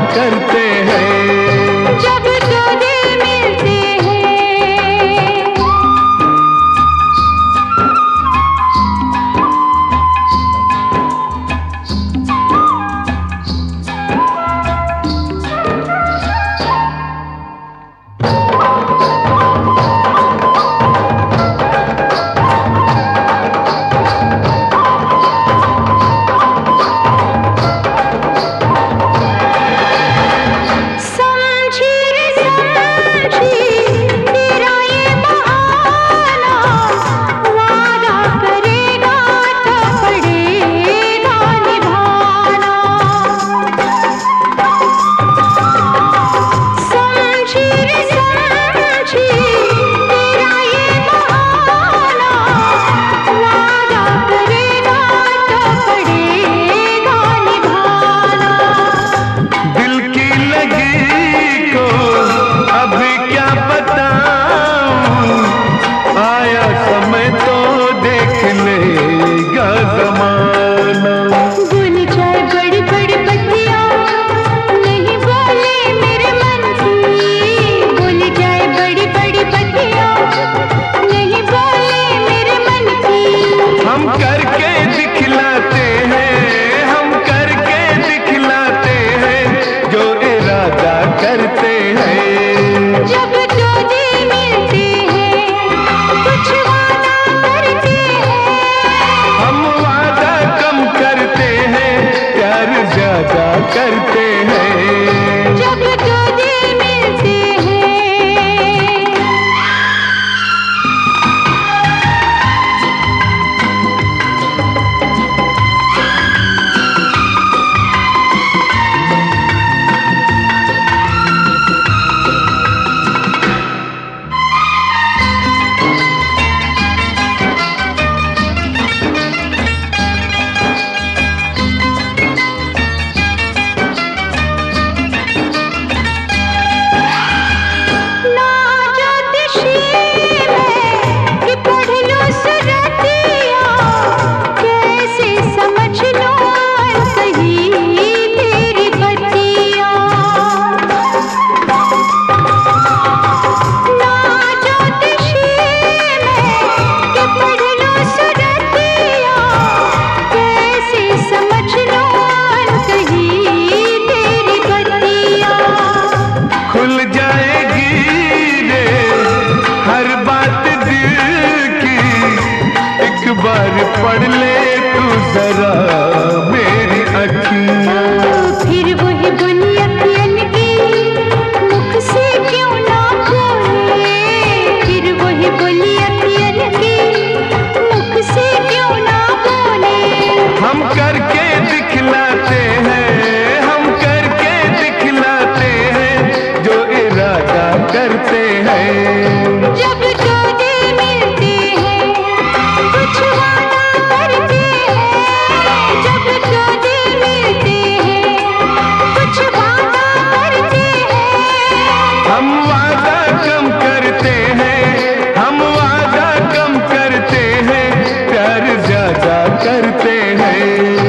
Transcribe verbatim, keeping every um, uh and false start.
करते हैं। जब दो दिल मिलते करते हैं। जब दो दिल मिलते पढ़ ले तू जरा मेरी अखियाँ। फिर वही बुनी अखियन की मुख से क्यों ना बोले, फिर वही बुनी अखियन की मुख से क्यों ना बोले। हम करके दिखलाते हैं, हम करके दिखलाते हैं जो इरादा करते हैं। जब दो दिल मिलते हैं कुछ वादा करते हैं, जब दो दिल मिलते हैं कुछ वादा करते हैं। हम वादा कम करते हैं, हम वादा कम करते हैं, प्यार ज्यादा करते हैं।